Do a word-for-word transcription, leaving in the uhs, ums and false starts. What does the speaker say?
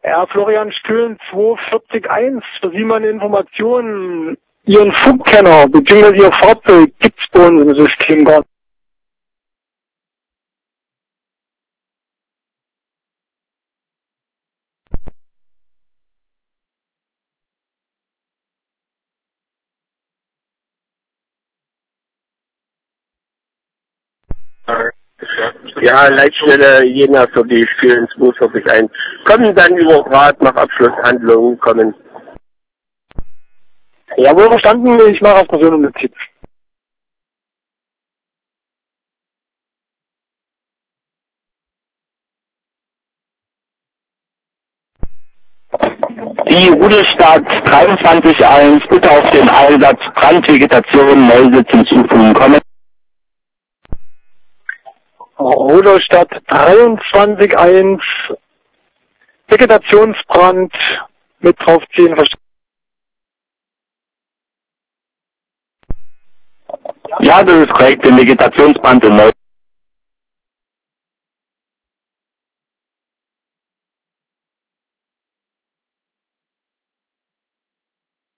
Ja, Florian Stühlen zwei vierzig eins, für Sie mal eine Information. Ihren Flugkenner bzw. Ihr Fahrzeug gibt's bei uns im System gar nicht. Ja, Leitstelle Jena für die Stühlen zwei vierzig eins. Kommen dann über Rat nach Abschlusshandlungen kommen. Jawohl, verstanden, ich mache auf Personennotiz. Die Rudelstadt dreiundzwanzig eins, bitte auf den Einsatz Brandvegetation Neusitz hinzufügen kommen. Rudolstadt dreiundzwanzig eins, Vegetationsbrand mit draufziehen, verstanden. Ja, das ist korrekt, den Vegetationsbrand in Neusitz.